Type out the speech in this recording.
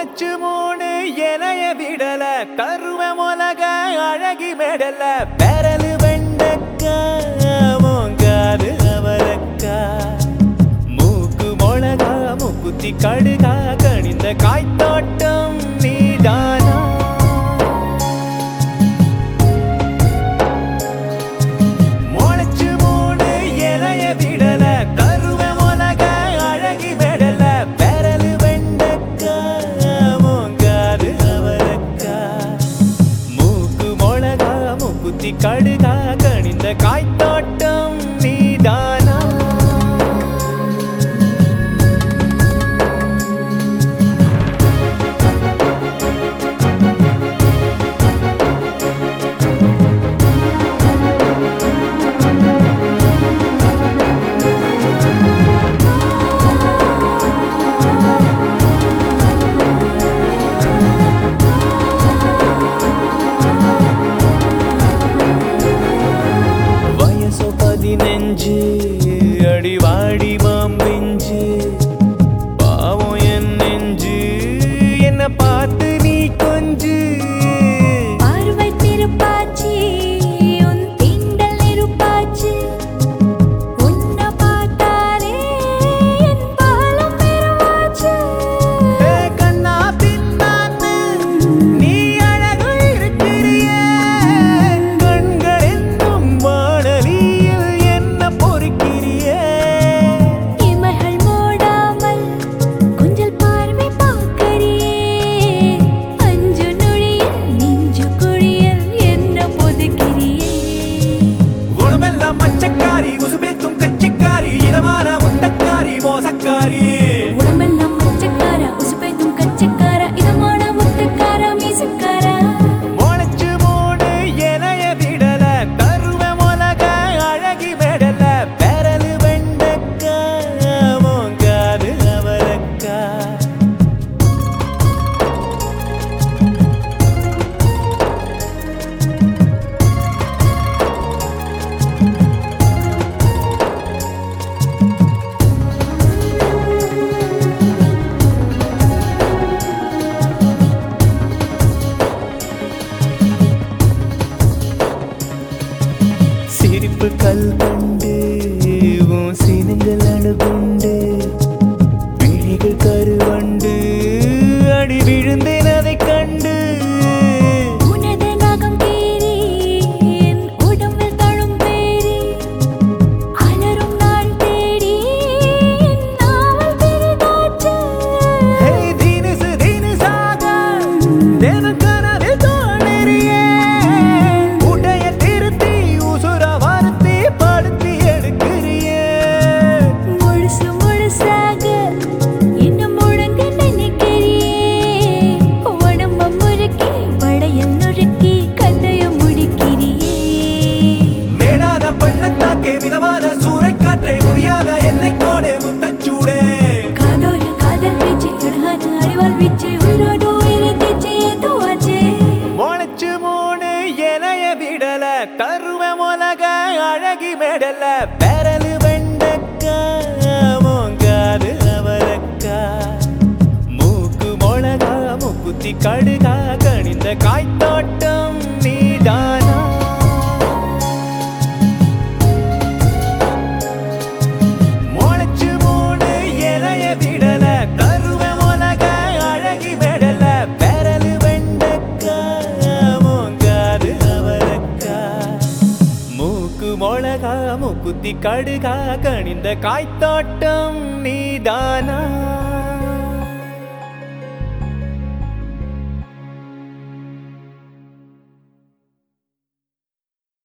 முளைச்சு மூணு இலைய விடல கருவ மொலக அழகி மெடல பெரலு வெண்டக்கா மோங்காது அவரக்கா மூக்கு மொளகா மூக்குத்தி கடுகா கணிந்த காய்த்தோட்டம் நீதானா முளைச்சு மூணு இலைய விடல கருவ மொலக அழகி மெடல பெரலு வெண்டக்கா மோங்காது அவரக்கா மூக்கு மொளகா மூக்குத்தி கடுகா கணிந்த காய்த்தோட்டம் நீதானா நெஞ்சு அடிவாடி மாம்பிஞ்சு பாவம் என் நெஞ்சு என்ன பார்த்து நீ கொஞ்சு பார்வை திருப்பாச்சி உன் திண்டல் நெருப்பாச்சி உன்னை பார்த்தாலே என் பாலம் பெருவாச்சு கண்ணா பின்னான்னு நீ அழகு இருக்கிறிய கண்கள் என்னும் வானலியில் என்ன பொறுக்கிறிய இமைகள் மூடாமல் கொஞ்சல் பார்வை பார்க்கறியே அஞ்சு நொழியில் நெஞ்சு குழியில் என்ன பொதுக்கிறியே உடம்பெல்லாம் மச்சக்காரி உசுபேத்தும் கச்சிக்காரி இதமான முட்டக்காரி மோசக்காரி உடம்பெல்லாம் மச்சக்கார உசுப்பேத்தும் கச்சக்கார இதமான முத்தக்கார மீசக்கார முளைச்சு மூணு இலைய விடல கருவ மொலக அழகி மெடல பெரலு வெண்டக்கா மோங்காது அவரக்கா சிரிப்பு கல் கண்டு உன் சினங்கள் அணுகுண்டு விழிகள் கருவண்டு அடி விழுந்தேன் அதை கண்டு உனது நகம் தேறி என் உடம்பில் தழும் பேரி அலரும் நாள் தேடி என் நாவல் பெரிதாச்சு தினுசாக தினம் கனவில் தோணறியே உடைய திருத்தி உசுர வருத்தி படுத்தி எடுக்கிறியே முழுசு முழுசாக என்ன முழங்க நினைக்கிறியே உடம்ப முறுக்கி படையில் நுறுக்கி கதைய முடிக்கிறியே மேடாத பள்ளத்தாக்கே மிதமான சூறைக்காற்றை முடியாத என்னை கோடே முத்தச்சூடே காதோடு காதல் வீச்சு அழகான அறிவால் வீச்சு உயிரோடு உயிரை தேச்சு ஏதுவாச்சு முளைச்சு மூணு இலைய விடல கருவ மொலக அழகி மெடல பெரலு வெண்டக்கா மோங்காது அவரக்கா மூக்கு மொளகா மூக்குத்தி கடுகா கணிந்த காய்த்தோட்டம் நீதானா முளைச்சு மூணு இலைய விடல கருவ மொலக அழகி மெடல பெரலு வெண்டக்கா மோங்காது அவரக்கா மூக்கு மொளகா மூக்குத்தி கடுகா கணிந்த காய்த்தோட்டம் நீதானா